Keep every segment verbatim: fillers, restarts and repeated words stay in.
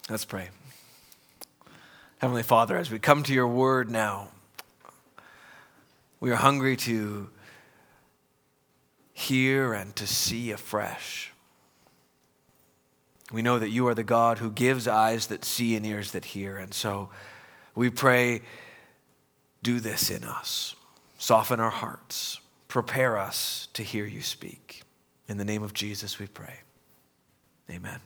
Let's pray. Heavenly Father, as we come to your word now, we are hungry to hear and to see afresh. We know that you are the God who gives eyes that see and ears that hear. And so we pray, do this in us. Soften our hearts. Prepare us to hear you speak. In the name of Jesus we pray. Amen.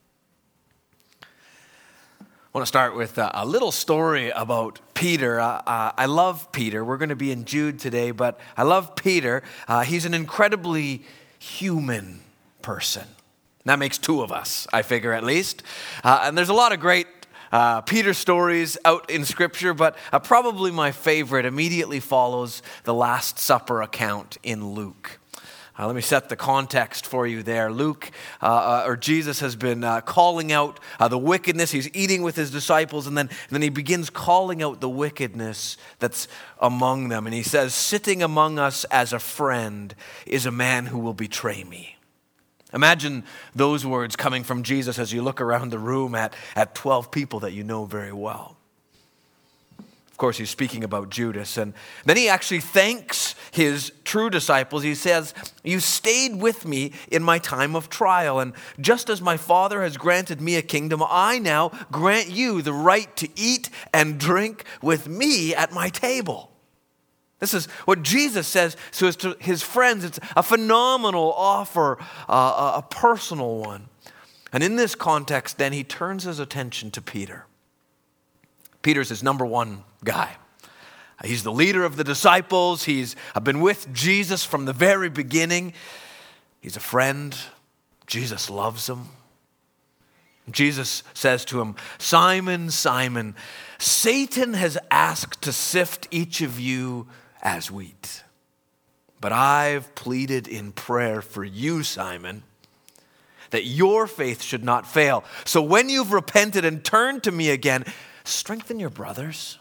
I want to start with a little story about Peter. Uh, uh, I love Peter. We're going to be in Jude today, but I love Peter. Uh, he's an incredibly human person. That makes two of us, I figure at least. Uh, and there's a lot of great uh, Peter stories out in Scripture, but uh, probably my favorite immediately follows the Last Supper account in Luke. Uh, let me set the context for you there. Luke, uh, uh, or Jesus, has been uh, calling out uh, the wickedness. He's eating with his disciples, and then, and then he begins calling out the wickedness that's among them. And he says, sitting among us as a friend is a man who will betray me. Imagine those words coming from Jesus as you look around the room at, at twelve people that you know very well. Of course, he's speaking about Judas. And then he actually thanks his true disciples. He says, you stayed with me in my time of trial. And just as my Father has granted me a kingdom, I now grant you the right to eat and drink with me at my table. This is what Jesus says so as to his friends. It's a phenomenal offer, uh, a personal one. And in this context, then he turns his attention to Peter. Peter's his number one guy. He's the leader of the disciples. He's been with Jesus from the very beginning. He's a friend. Jesus loves him. Jesus says to him, Simon, Simon, Satan has asked to sift each of you as wheat. But I've pleaded in prayer for you, Simon, that your faith should not fail. So when you've repented and turned to me again, strengthen your brothers.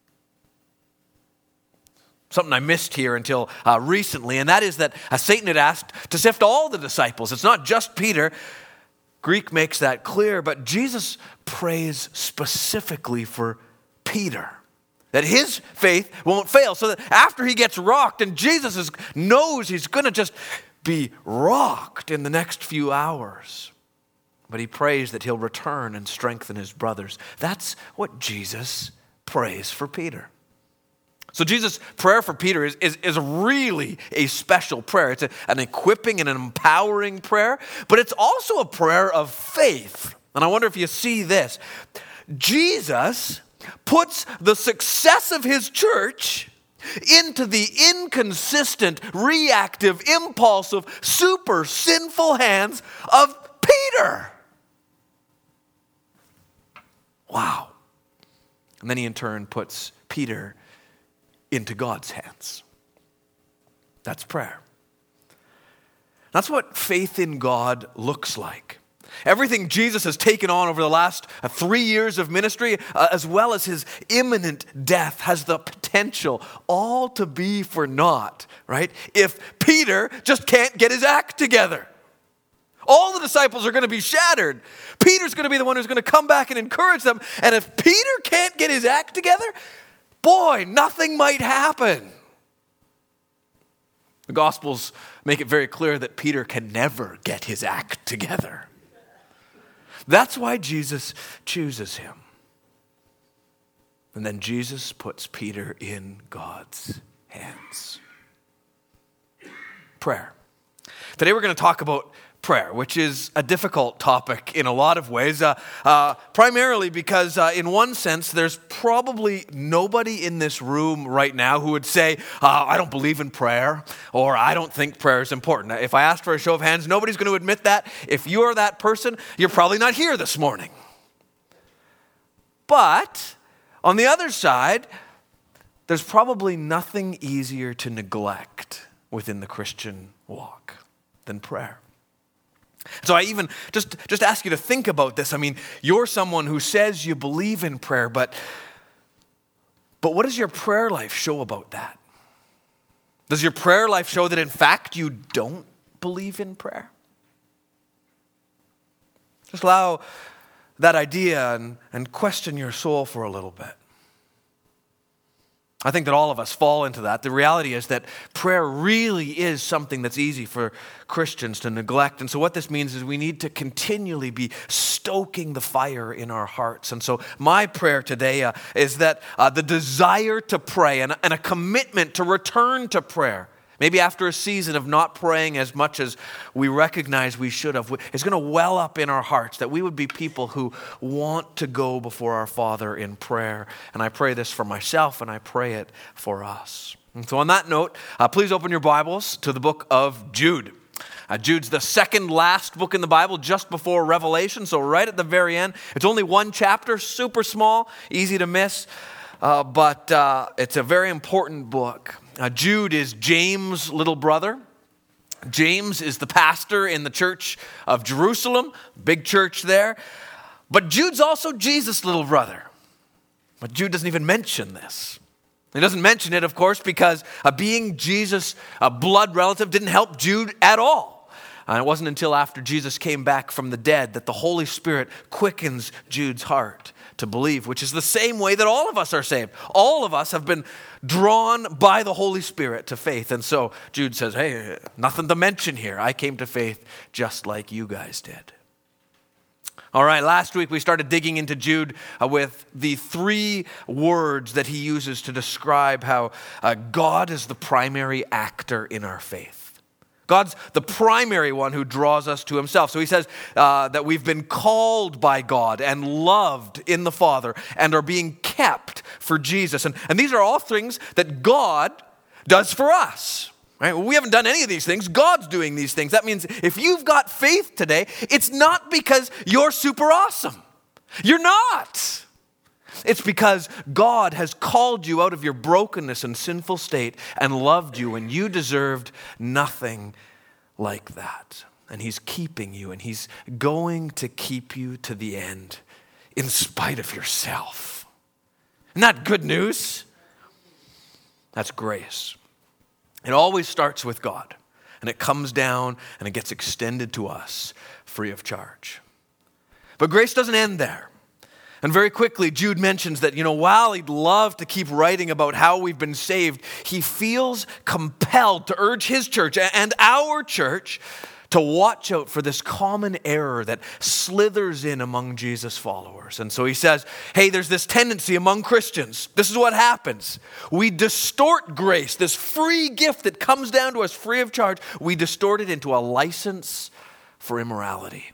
Something I missed here until uh, recently, and that is that uh, Satan had asked to sift all the disciples. It's not just Peter. Greek makes that clear, but Jesus prays specifically for Peter, that his faith won't fail, so that after he gets rocked, and Jesus is, knows he's going to just be rocked in the next few hours, but he prays that he'll return and strengthen his brothers. That's what Jesus prays for Peter. So Jesus' prayer for Peter is, is, is really a special prayer. It's a, an equipping and an empowering prayer, but it's also a prayer of faith. And I wonder if you see this. Jesus puts the success of his church into the inconsistent, reactive, impulsive, super sinful hands of Peter. Wow. And then he in turn puts Peter into God's hands. That's prayer. That's what faith in God looks like. Everything Jesus has taken on over the last uh, three years of ministry, uh, as well as his imminent death, has the potential all to be for naught, right? If Peter just can't get his act together. All the disciples are going to be shattered. Peter's going to be the one who's going to come back and encourage them. And if Peter can't get his act together, boy, nothing might happen. The Gospels make it very clear that Peter can never get his act together. That's why Jesus chooses him. And then Jesus puts Peter in God's hands. Prayer. Today we're going to talk about prayer, which is a difficult topic in a lot of ways, uh, uh, primarily because uh, in one sense, there's probably nobody in this room right now who would say, uh, I don't believe in prayer, or I don't think prayer is important. If I asked for a show of hands, nobody's going to admit that. If you're that person, you're probably not here this morning. But on the other side, there's probably nothing easier to neglect within the Christian walk than prayer. So I even just, just ask you to think about this. I mean, you're someone who says you believe in prayer, but, but what does your prayer life show about that? Does your prayer life show that in fact you don't believe in prayer? Just allow that idea and, and question your soul for a little bit. I think that all of us fall into that. The reality is that prayer really is something that's easy for Christians to neglect. And so what this means is we need to continually be stoking the fire in our hearts. And so my prayer today uh, is that uh, the desire to pray and, and a commitment to return to prayer, maybe after a season of not praying as much as we recognize we should have, is going to well up in our hearts, that we would be people who want to go before our Father in prayer. And I pray this for myself, and I pray it for us. And so on that note, uh, please open your Bibles to the book of Jude. Uh, Jude's the second last book in the Bible, just before Revelation, so right at the very end. It's only one chapter, super small, easy to miss, uh, but uh, it's a very important book. Uh, Jude is James' little brother. James is the pastor in the church of Jerusalem, big church there. But Jude's also Jesus' little brother. But Jude doesn't even mention this. He doesn't mention it, of course, because uh, being Jesus' uh, blood relative didn't help Jude at all. And it wasn't until after Jesus came back from the dead that the Holy Spirit quickens Jude's heart to believe, which is the same way that all of us are saved. All of us have been drawn by the Holy Spirit to faith. And so Jude says, hey, nothing to mention here. I came to faith just like you guys did. All right, last week we started digging into Jude uh, with the three words that he uses to describe how uh, God is the primary actor in our faith. God's the primary one who draws us to himself. So he says uh, that we've been called by God and loved in the Father and are being kept for Jesus. And, and these are all things that God does for us. Right? We haven't done any of these things. God's doing these things. That means if you've got faith today, it's not because you're super awesome. You're not. It's because God has called you out of your brokenness and sinful state and loved you when you deserved nothing like that. And he's keeping you, and he's going to keep you to the end in spite of yourself. Isn't that good news? That's grace. It always starts with God, and it comes down and it gets extended to us free of charge. But grace doesn't end there. And very quickly, Jude mentions that, you know, while he'd love to keep writing about how we've been saved, he feels compelled to urge his church and our church to watch out for this common error that slithers in among Jesus' followers. And so he says, hey, there's this tendency among Christians. This is what happens. We distort grace, this free gift that comes down to us free of charge. We distort it into a license for immorality.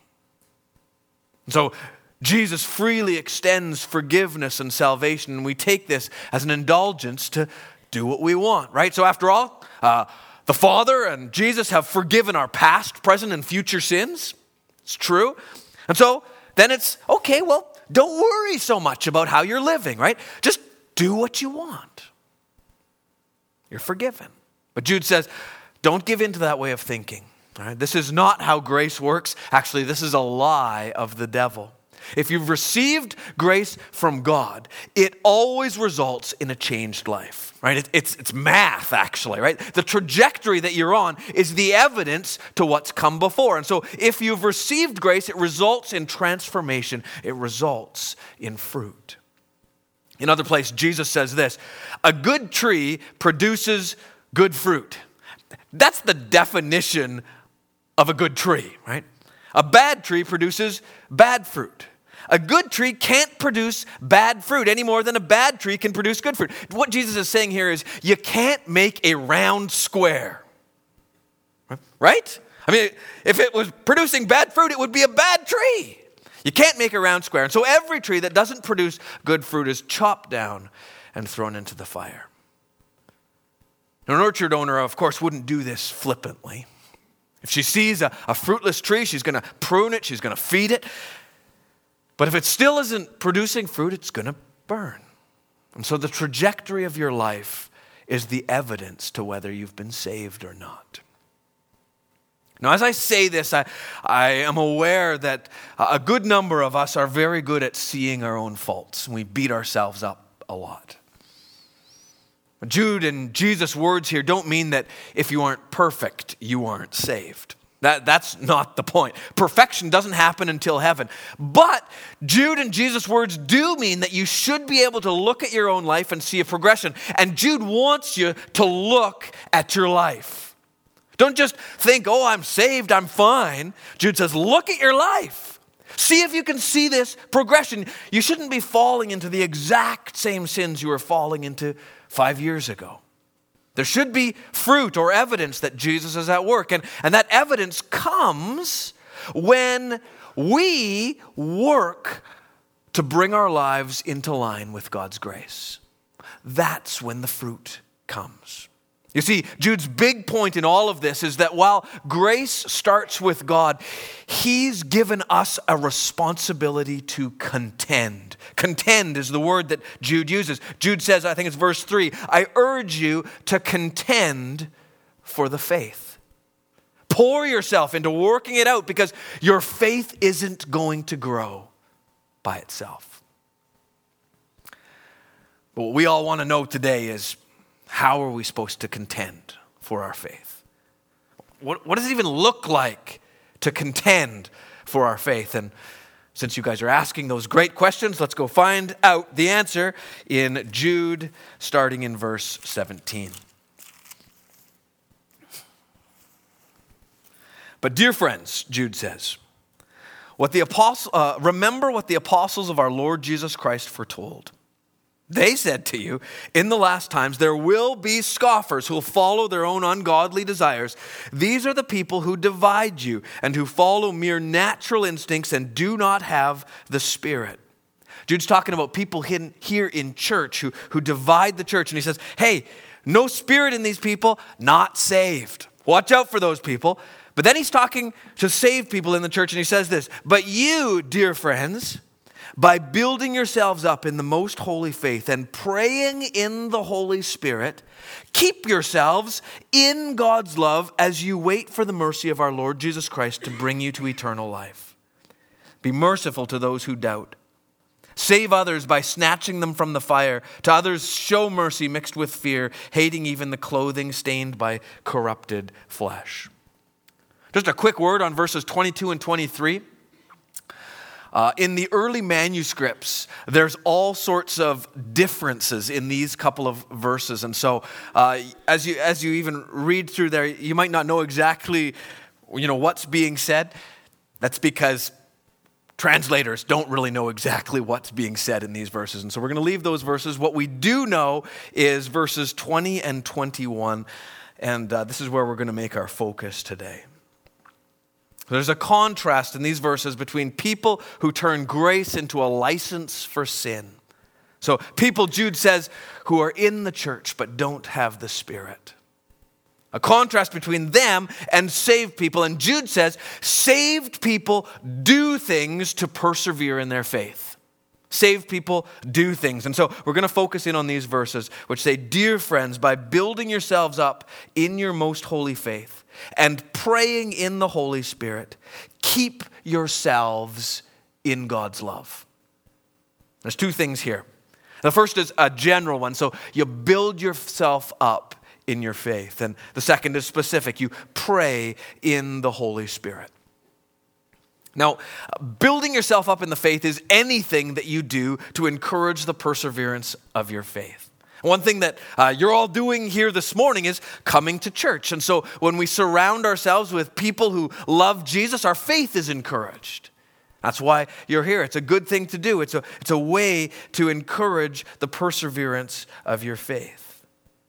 And so Jesus freely extends forgiveness and salvation, and we take this as an indulgence to do what we want, right? So after all, uh, the Father and Jesus have forgiven our past, present, and future sins. It's true. And so then it's, okay, well, don't worry so much about how you're living, right? Just do what you want. You're forgiven. But Jude says, don't give in to that way of thinking. All right? This is not how grace works. Actually, this is a lie of the devil. If you've received grace from God, it always results in a changed life, right? It, it's, it's math, actually, right? The trajectory that you're on is the evidence to what's come before. And so if you've received grace, it results in transformation. It results in fruit. In other place, Jesus says this, a good tree produces good fruit. That's the definition of a good tree, right? A bad tree produces bad fruit. A good tree can't produce bad fruit any more than a bad tree can produce good fruit. What Jesus is saying here is you can't make a round square. Right? I mean, if it was producing bad fruit, it would be a bad tree. You can't make a round square. And so every tree that doesn't produce good fruit is chopped down and thrown into the fire. Now, an orchard owner, of course, wouldn't do this flippantly. If she sees a, a fruitless tree, she's going to prune it, she's going to feed it. But if it still isn't producing fruit, it's going to burn. And so the trajectory of your life is the evidence to whether you've been saved or not. Now, as I say this, I, I am aware that a good number of us are very good at seeing our own faults. We beat ourselves up a lot. Jude and Jesus' words here don't mean that if you aren't perfect, you aren't saved. That, that's not the point. Perfection doesn't happen until heaven. But Jude and Jesus' words do mean that you should be able to look at your own life and see a progression. And Jude wants you to look at your life. Don't just think, oh, I'm saved, I'm fine. Jude says, look at your life. See if you can see this progression. You shouldn't be falling into the exact same sins you were falling into five years ago. There should be fruit or evidence that Jesus is at work. And, and that evidence comes when we work to bring our lives into line with God's grace. That's when the fruit comes. You see, Jude's big point in all of this is that while grace starts with God, he's given us a responsibility to contend. Contend is the word that Jude uses. Jude says, I think it's verse three, I urge you to contend for the faith. Pour yourself into working it out because your faith isn't going to grow by itself. But what we all want to know today is, how are we supposed to contend for our faith? What, what does it even look like to contend for our faith? And since you guys are asking those great questions, let's go find out the answer in Jude, starting in verse seventeen. But dear friends, Jude says, what the apostle, uh, remember what the apostles of our Lord Jesus Christ foretold. They said to you, in the last times, there will be scoffers who will follow their own ungodly desires. These are the people who divide you and who follow mere natural instincts and do not have the Spirit. Jude's talking about people hidden here in church who, who divide the church. And he says, hey, no Spirit in these people, not saved. Watch out for those people. But then he's talking to saved people in the church and he says this, but you, dear friends, by building yourselves up in the most holy faith and praying in the Holy Spirit, keep yourselves in God's love as you wait for the mercy of our Lord Jesus Christ to bring you to eternal life. Be merciful to those who doubt. Save others by snatching them from the fire. To others, show mercy mixed with fear, hating even the clothing stained by corrupted flesh. Just a quick word on verses twenty-two and twenty-three. Uh, in the early manuscripts, there's all sorts of differences in these couple of verses. And so uh, as you as you even read through there, you might not know exactly, you know, what's being said. That's because translators don't really know exactly what's being said in these verses. And so we're going to leave those verses. What we do know is verses twenty and twenty-one. And uh, this is where we're going to make our focus today. There's a contrast in these verses between people who turn grace into a license for sin. So people, Jude says, who are in the church but don't have the Spirit. A contrast between them and saved people. And Jude says, saved people do things to persevere in their faith. Saved people do things. And so we're going to focus in on these verses, which say, dear friends, by building yourselves up in your most holy faith, and praying in the Holy Spirit, keep yourselves in God's love. There's two things here. The first is a general one. So you build yourself up in your faith. And the second is specific. You pray in the Holy Spirit. Now, building yourself up in the faith is anything that you do to encourage the perseverance of your faith. One thing that uh, you're all doing here this morning is coming to church. And so when we surround ourselves with people who love Jesus, our faith is encouraged. That's why you're here. It's a good thing to do. It's a, it's a way to encourage the perseverance of your faith.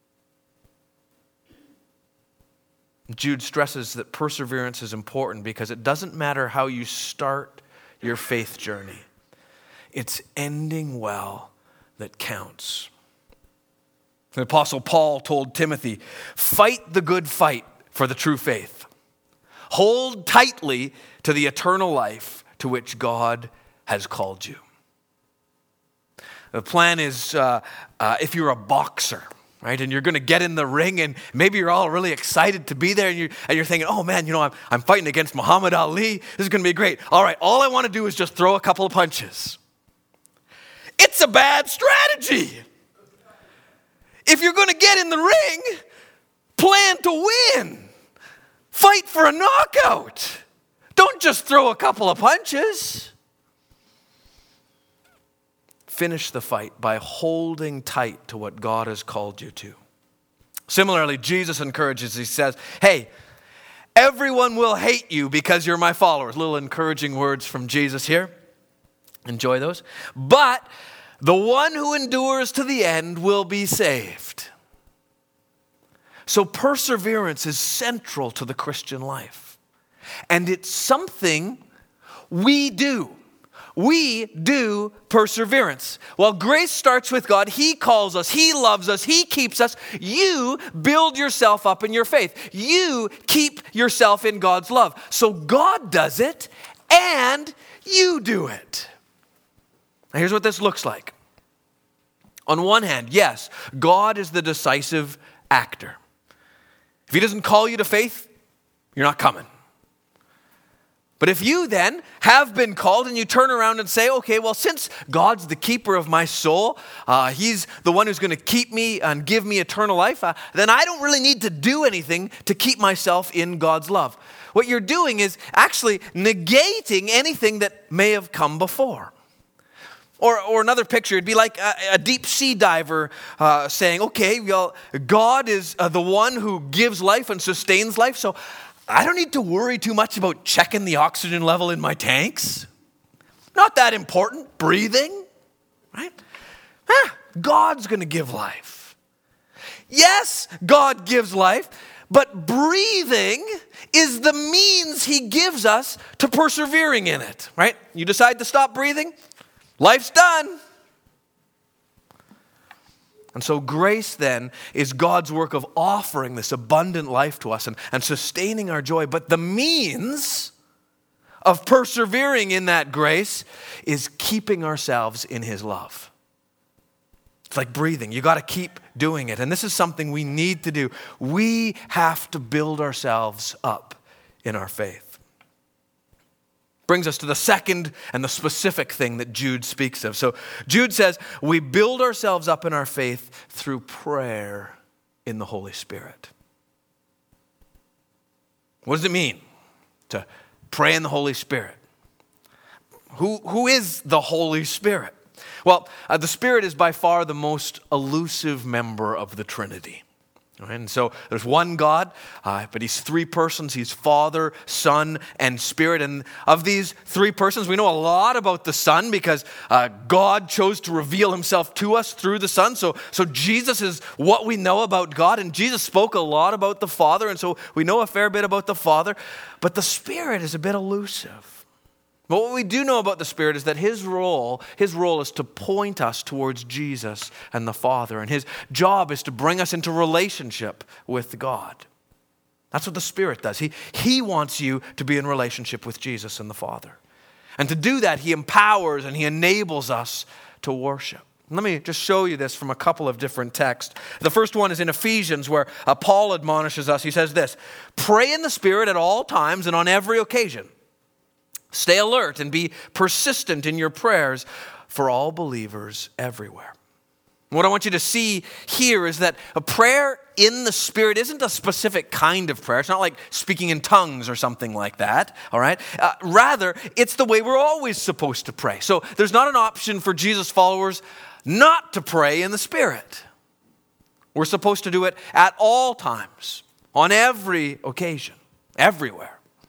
Jude stresses that perseverance is important because it doesn't matter how you start your faith journey. It's ending well that counts. The Apostle Paul told Timothy, fight the good fight for the true faith. Hold tightly to the eternal life to which God has called you. The plan is uh, uh, if you're a boxer, right, and you're going to get in the ring and maybe you're all really excited to be there and you're, and you're thinking, oh man, you know, I'm, I'm fighting against Muhammad Ali. This is going to be great. All right, all I want to do is just throw a couple of punches. It's a bad strategy. If you're going to get in the ring, plan to win. Fight for a knockout. Don't just throw a couple of punches. Finish the fight by holding tight to what God has called you to. Similarly, Jesus encourages, he says, hey, everyone will hate you because you're my followers. Little encouraging words from Jesus here. Enjoy those. But the one who endures to the end will be saved. So perseverance is central to the Christian life. And it's something we do. We do perseverance. Well, grace starts with God. He calls us. He loves us. He keeps us. You build yourself up in your faith. You keep yourself in God's love. So God does it and you do it. Now here's what this looks like. On one hand, yes, God is the decisive actor. If he doesn't call you to faith, you're not coming. But if you then have been called and you turn around and say, okay, well, since God's the keeper of my soul, uh, he's the one who's going to keep me and give me eternal life, uh, then I don't really need to do anything to keep myself in God's love. What you're doing is actually negating anything that may have come before. Or, or another picture, it'd be like a, a deep sea diver uh, saying, okay, well, God is uh, the one who gives life and sustains life, so I don't need to worry too much about checking the oxygen level in my tanks. Not that important. Breathing, right? Ah, God's going to give life. Yes, God gives life, but breathing is the means he gives us to persevering in it, right? You decide to stop breathing, life's done. And so grace then is God's work of offering this abundant life to us and, and sustaining our joy. But the means of persevering in that grace is keeping ourselves in his love. It's like breathing. You got to keep doing it. And this is something we need to do. We have to build ourselves up in our faith. Brings us to the second and the specific thing that Jude speaks of. So Jude says, we build ourselves up in our faith through prayer in the Holy Spirit. What does it mean to pray in the Holy Spirit? Who, who is the Holy Spirit? Well, uh, the Spirit is by far the most elusive member of the Trinity. And so there's one God, uh, but he's three persons. He's Father, Son, and Spirit. And of these three persons, we know a lot about the Son because uh, God chose to reveal himself to us through the Son. So, so Jesus is what we know about God. And Jesus spoke a lot about the Father. And so we know a fair bit about the Father. But the Spirit is a bit elusive. But what we do know about the Spirit is that his role, his role is to point us towards Jesus and the Father. And his job is to bring us into relationship with God. That's what the Spirit does. He, he wants you to be in relationship with Jesus and the Father. And to do that, he empowers and he enables us to worship. Let me just show you this from a couple of different texts. The first one is in Ephesians where uh, Paul admonishes us. He says this, pray in the Spirit at all times and on every occasion. Stay alert and be persistent in your prayers for all believers everywhere. What I want you to see here is that a prayer in the Spirit isn't a specific kind of prayer. It's not like speaking in tongues or something like that, all right? Uh, rather, it's the way we're always supposed to pray. So there's not an option for Jesus followers not to pray in the Spirit. We're supposed to do it at all times, on every occasion, everywhere.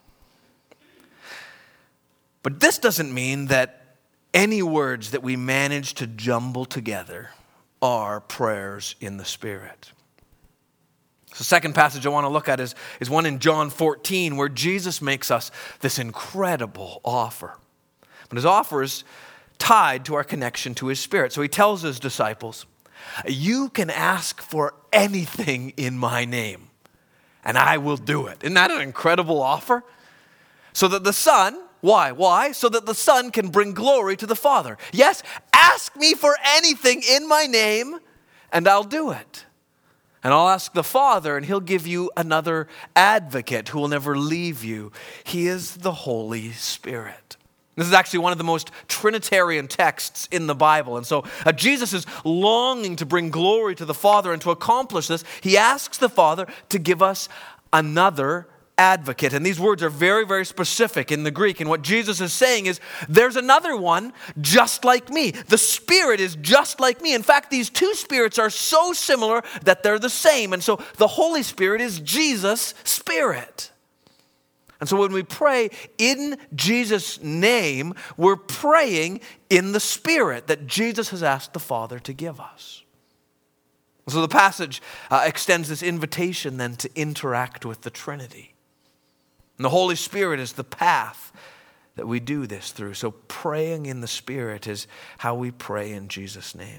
But this doesn't mean that any words that we manage to jumble together are prayers in the Spirit. The second passage I want to look at is, is one in John fourteen where Jesus makes us this incredible offer. But his offer is tied to our connection to his Spirit. So he tells his disciples, you can ask for anything in my name and I will do it. Isn't that an incredible offer? So that the Son... Why? Why? So that the Son can bring glory to the Father. Yes, ask me for anything in my name, and I'll do it. And I'll ask the Father, and he'll give you another advocate who will never leave you. He is the Holy Spirit. This is actually one of the most Trinitarian texts in the Bible. And so uh, Jesus is longing to bring glory to the Father, and to accomplish this, he asks the Father to give us another advocate. And these words are very, very specific in the Greek. And what Jesus is saying is, there's another one just like me. The Spirit is just like me. In fact, these two spirits are so similar that they're the same. And so the Holy Spirit is Jesus' Spirit. And so when we pray in Jesus' name, we're praying in the Spirit that Jesus has asked the Father to give us. So the passage uh, extends this invitation then to interact with the Trinity. And the Holy Spirit is the path that we do this through. So praying in the Spirit is how we pray in Jesus' name.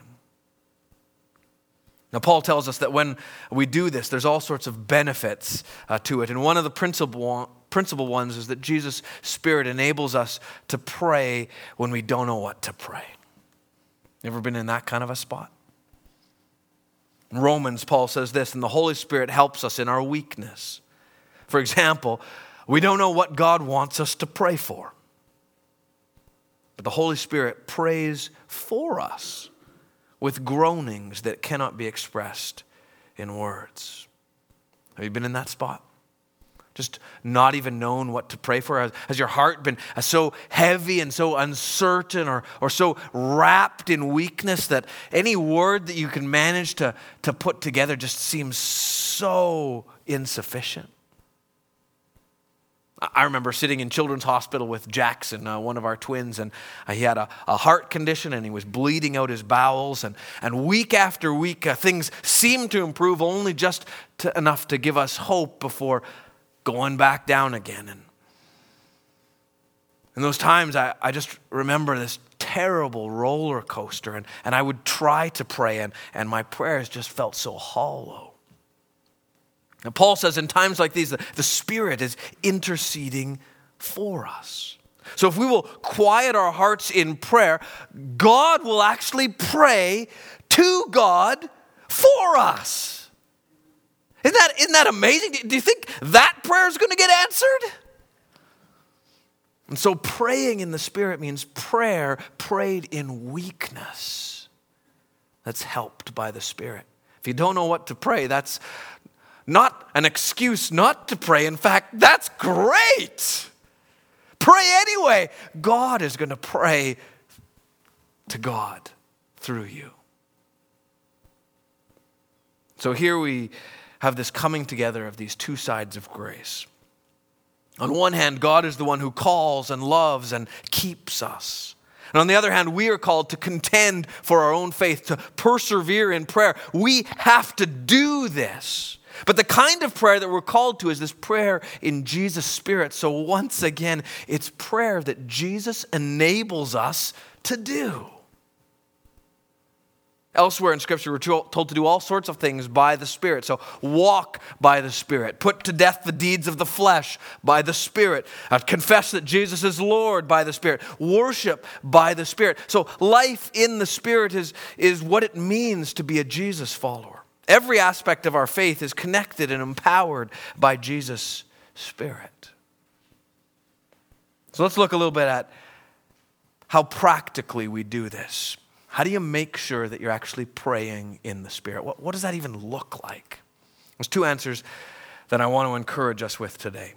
Now, Paul tells us that when we do this, there's all sorts of benefits uh, to it. And one of the principal, principal ones is that Jesus' Spirit enables us to pray when we don't know what to pray. You ever been in that kind of a spot? In Romans, Paul says this, and the Holy Spirit helps us in our weakness. For example, we don't know what God wants us to pray for. But the Holy Spirit prays for us with groanings that cannot be expressed in words. Have you been in that spot? Just not even known what to pray for? Has your heart been so heavy and so uncertain or, or so wrapped in weakness that any word that you can manage to, to put together just seems so insufficient? I remember sitting in Children's Hospital with Jackson, uh, one of our twins, and uh, he had a, a heart condition and he was bleeding out his bowels. And, and week after week, uh, things seemed to improve only just to, enough to give us hope before going back down again. And in those times, I, I just remember this terrible roller coaster. And, and I would try to pray, and, and my prayers just felt so hollow. And Paul says in times like these, the, the Spirit is interceding for us. So if we will quiet our hearts in prayer, God will actually pray to God for us. Isn't that, isn't that amazing? Do you think that prayer is going to get answered? And so praying in the Spirit means prayer prayed in weakness that's helped by the Spirit. If you don't know what to pray, that's not an excuse not to pray. In fact, that's great. Pray anyway. God is going to pray to God through you. So here we have this coming together of these two sides of grace. On one hand, God is the one who calls and loves and keeps us. And on the other hand, we are called to contend for our own faith, to persevere in prayer. We have to do this. But the kind of prayer that we're called to is this prayer in Jesus' Spirit. So once again, it's prayer that Jesus enables us to do. Elsewhere in Scripture, we're told to do all sorts of things by the Spirit. So walk by the Spirit. Put to death the deeds of the flesh by the Spirit. Uh, confess that Jesus is Lord by the Spirit. Worship by the Spirit. So life in the Spirit is, is what it means to be a Jesus follower. Every aspect of our faith is connected and empowered by Jesus' Spirit. So let's look a little bit at how practically we do this. How do you make sure that you're actually praying in the Spirit? What, what does that even look like? There's two answers that I want to encourage us with today.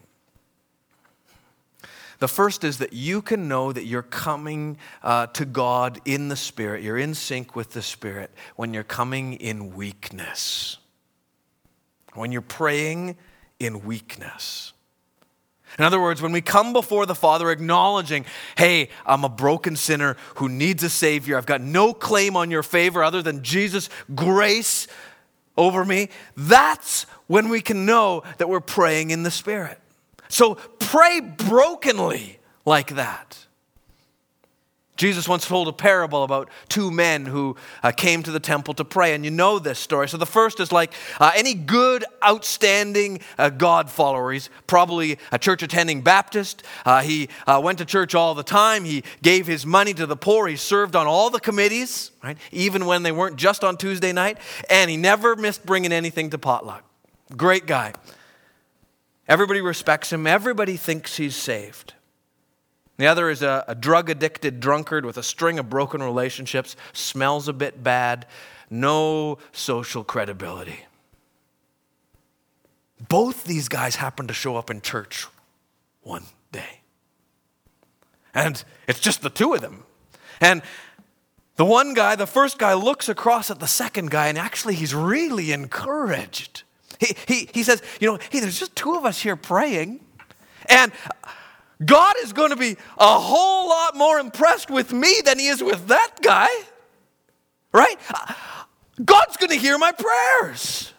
The first is that you can know that you're coming uh, to God in the Spirit. You're in sync with the Spirit when you're coming in weakness. When you're praying in weakness. In other words, when we come before the Father acknowledging, hey, I'm a broken sinner who needs a Savior. I've got no claim on your favor other than Jesus' grace over me. That's when we can know that we're praying in the Spirit. So pray brokenly like that. Jesus once told a parable about two men who uh, came to the temple to pray, and you know this story. So the first is like uh, any good, outstanding uh, God follower. He's probably a church-attending Baptist. Uh, he uh, went to church all the time. He gave his money to the poor. He served on all the committees, right? Even when they weren't just on Tuesday night. And he never missed bringing anything to potluck. Great guy. Everybody respects him. Everybody thinks he's saved. The other is a, a drug-addicted drunkard with a string of broken relationships, smells a bit bad, no social credibility. Both these guys happen to show up in church one day. And it's just the two of them. And the one guy, the first guy, looks across at the second guy, and actually he's really encouraged. He, he, he says, you know, hey, there's just two of us here praying, and God is going to be a whole lot more impressed with me than he is with that guy, right? God's going to hear my prayers.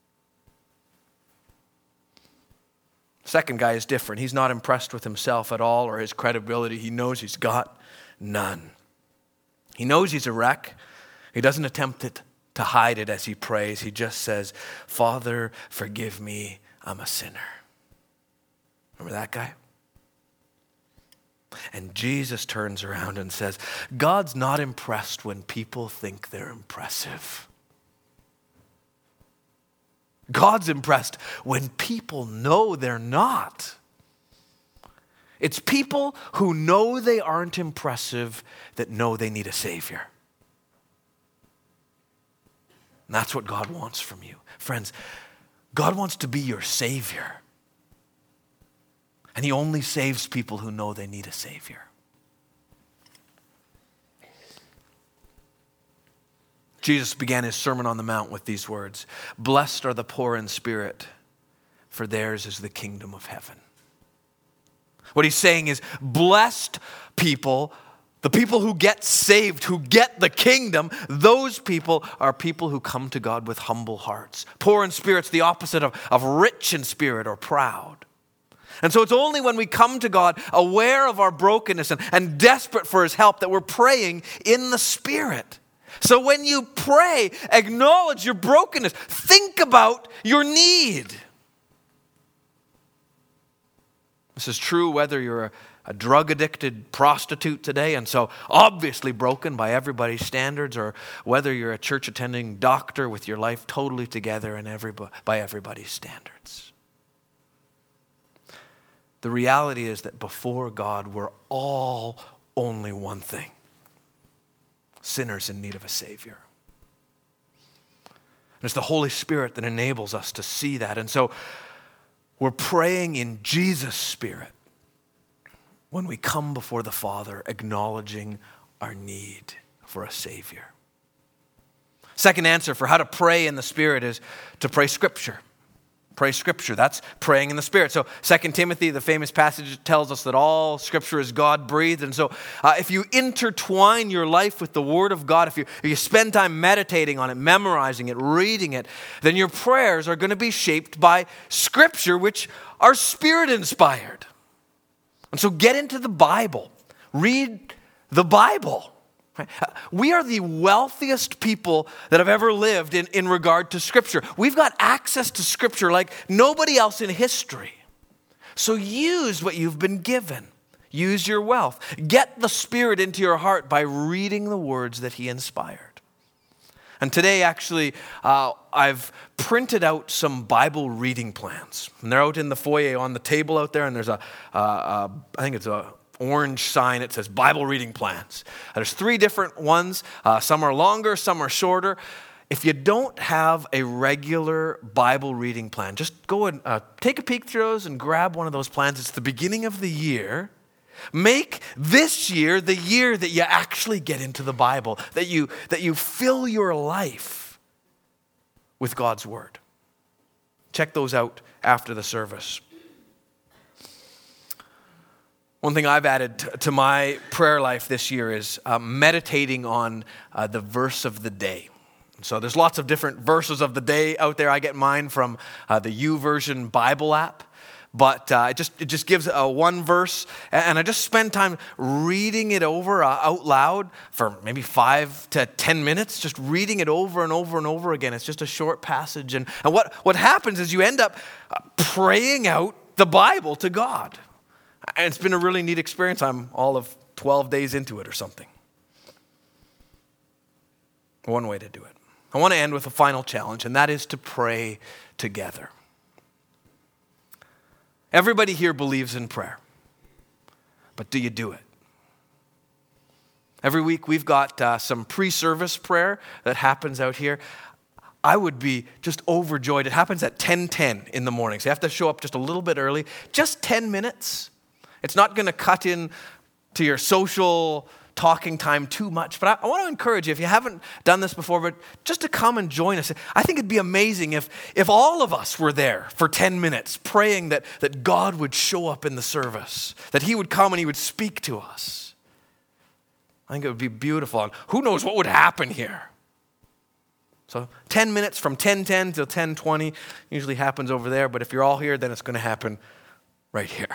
Second guy is different. He's not impressed with himself at all or his credibility. He knows he's got none. He knows he's a wreck. He doesn't attempt it to hide it as he prays. He just says, Father, forgive me, I'm a sinner. Remember that guy? And Jesus turns around and says, God's not impressed when people think they're impressive. God's impressed when people know they're not. It's people who know they aren't impressive that know they need a Savior. And that's what God wants from you. Friends, God wants to be your Savior. And he only saves people who know they need a Savior. Jesus began his Sermon on the Mount with these words, Blessed are the poor in spirit, for theirs is the kingdom of heaven. What he's saying is, blessed people, the people who get saved, who get the kingdom, those people are people who come to God with humble hearts. Poor in spirit's the opposite of, of rich in spirit or proud. And so it's only when we come to God aware of our brokenness and, and desperate for his help that we're praying in the Spirit. So when you pray, acknowledge your brokenness. Think about your need. This is true whether you're a, a drug-addicted prostitute today and so obviously broken by everybody's standards, or whether you're a church-attending doctor with your life totally together and everybody, by everybody's standards. The reality is that before God, we're all only one thing: sinners in need of a Savior. And it's the Holy Spirit that enables us to see that. And so we're praying in Jesus' Spirit when we come before the Father, acknowledging our need for a Savior. Second answer for how to pray in the Spirit is to pray Scripture. Pray Scripture. That's praying in the Spirit. So Second Timothy, the famous passage, tells us that all Scripture is God-breathed. And so uh, if you intertwine your life with the Word of God, if you, if you spend time meditating on it, memorizing it, reading it, then your prayers are going to be shaped by Scripture, which are Spirit-inspired. And so get into the Bible. Read the Bible. We are the wealthiest people that have ever lived in, in regard to Scripture. We've got access to Scripture like nobody else in history. So use what you've been given. Use your wealth. Get the Spirit into your heart by reading the words that He inspired. And today, actually, uh, I've printed out some Bible reading plans. And they're out in the foyer on the table out there, and there's a, uh, uh, I think it's a orange sign. It says Bible reading plans. There's three different ones. Uh, some are longer, some are shorter. If you don't have a regular Bible reading plan, just go and uh, take a peek through those and grab one of those plans. It's the beginning of the year. Make this year the year that you actually get into the Bible, that you, that you fill your life with God's Word. Check those out after the service. One thing I've added to my prayer life this year is uh, meditating on uh, the verse of the day. So there's lots of different verses of the day out there. I get mine from uh, the YouVersion Bible app, but uh, it just it just gives uh, one verse, and I just spend time reading it over uh, out loud for maybe five to ten minutes, just reading it over and over and over again. It's just a short passage, and, and what, what happens is you end up uh, praying out the Bible to God. And it's been a really neat experience. I'm all of twelve days into it or something. One way to do it. I want to end with a final challenge, and that is to pray together. Everybody here believes in prayer, but do you do it? Every week we've got uh, some pre-service prayer that happens out here. I would be just overjoyed. It happens at ten ten in the morning, so you have to show up just a little bit early, just ten minutes. It's not going to cut in to your social talking time too much, but I, I want to encourage you, if you haven't done this before, but just to come and join us. I think it'd be amazing if, if all of us were there for ten minutes praying that, that God would show up in the service, that he would come and he would speak to us. I think it would be beautiful, and who knows what would happen here. So ten minutes from ten ten till ten twenty usually happens over there, but if you're all here, then it's going to happen right here.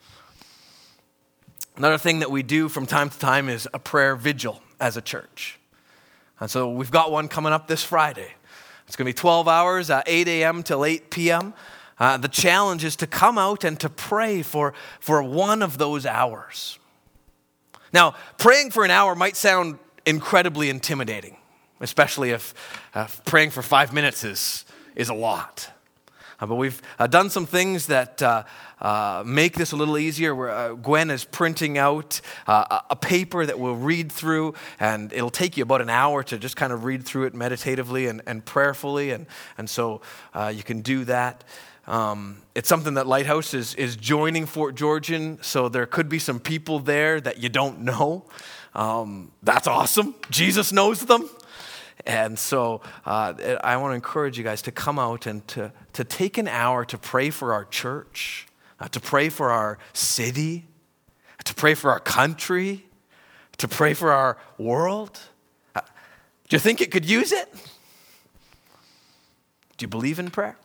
Another thing that we do from time to time is a prayer vigil as a church. And so we've got one coming up this Friday. It's going to be twelve hours, uh, eight a.m. till eight p.m. Uh, the challenge is to come out and to pray for, for one of those hours. Now, praying for an hour might sound incredibly intimidating, especially if uh, praying for five minutes is, is a lot. Uh, but we've uh, done some things that uh, uh, make this a little easier. Where, uh, Gwen is printing out uh, a paper that we'll read through, and it'll take you about an hour to just kind of read through it meditatively and, and prayerfully, and, and so uh, you can do that. Um, it's something that Lighthouse is, is joining Fort George in, so there could be some people there that you don't know. Um, that's awesome. Jesus knows them. And so uh, I want to encourage you guys to come out and to, to take an hour to pray for our church, uh, to pray for our city, to pray for our country, to pray for our world. Uh, do you think it could use it? Do you believe in prayer?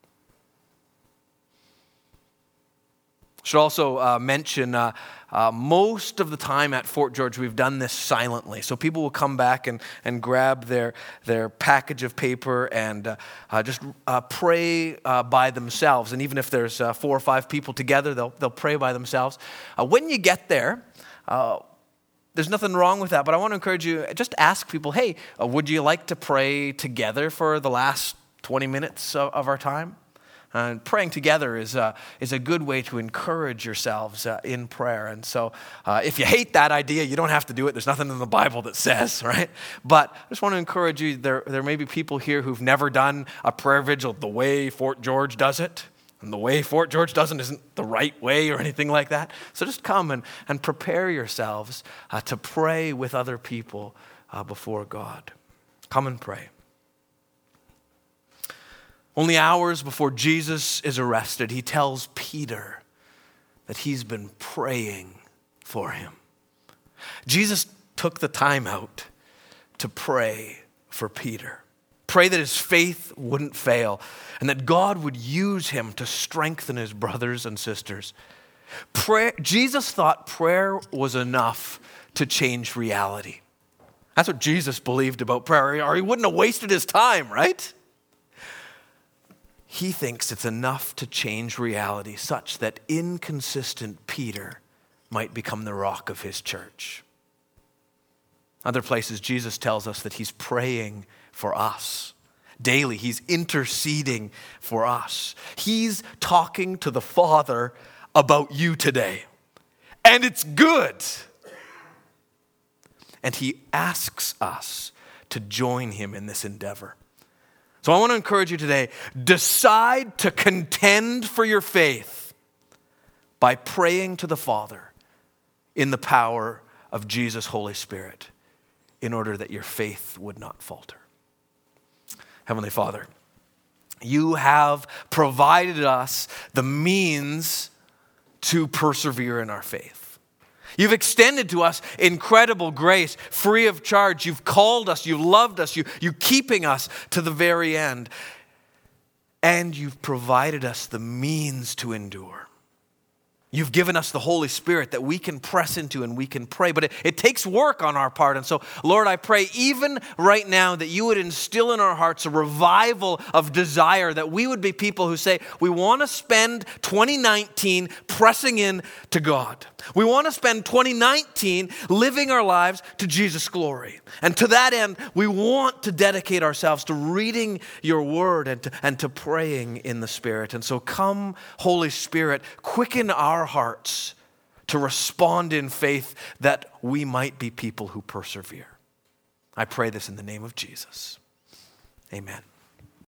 Should also uh, mention uh, uh, most of the time at Fort George we've done this silently. So people will come back and, and grab their their package of paper and uh, uh, just uh, pray uh, by themselves. And even if there's uh, four or five people together, they'll they'll pray by themselves. Uh, when you get there, uh, there's nothing wrong with that. But I want to encourage you, just ask people, hey, uh, would you like to pray together for the last twenty minutes of, of our time? Uh, praying together is a, is a good way to encourage yourselves uh, in prayer. And so uh, if you hate that idea, you don't have to do it. There's nothing in the Bible that says, right? But I just want to encourage you, there, there may be people here who've never done a prayer vigil the way Fort George does it. And the way Fort George does it isn't the right way or anything like that. So just come and, and prepare yourselves uh, to pray with other people uh, before God. Come and pray. Only hours before Jesus is arrested, he tells Peter that he's been praying for him. Jesus took the time out to pray for Peter. Pray that his faith wouldn't fail and that God would use him to strengthen his brothers and sisters. Prayer, Jesus thought prayer was enough to change reality. That's what Jesus believed about prayer, or he wouldn't have wasted his time, right? He thinks it's enough to change reality such that inconsistent Peter might become the rock of his church. Other places, Jesus tells us that he's praying for us. Daily, he's interceding for us. He's talking to the Father about you today. And it's good. And he asks us to join him in this endeavor. So I want to encourage you today, decide to contend for your faith by praying to the Father in the power of Jesus' Holy Spirit in order that your faith would not falter. Heavenly Father, you have provided us the means to persevere in our faith. You've extended to us incredible grace, free of charge. You've called us, you've loved us, you, you're keeping us to the very end. And you've provided us the means to endure. You've given us the Holy Spirit that we can press into and we can pray. But it, it takes work on our part. And so, Lord, I pray even right now that you would instill in our hearts a revival of desire, that we would be people who say, we want to spend twenty nineteen pressing in to God. We want to spend twenty nineteen living our lives to Jesus' glory. And to that end, we want to dedicate ourselves to reading your word and to, and to praying in the Spirit. And so come, Holy Spirit, quicken our hearts to respond in faith that we might be people who persevere. I pray this in the name of Jesus. Amen.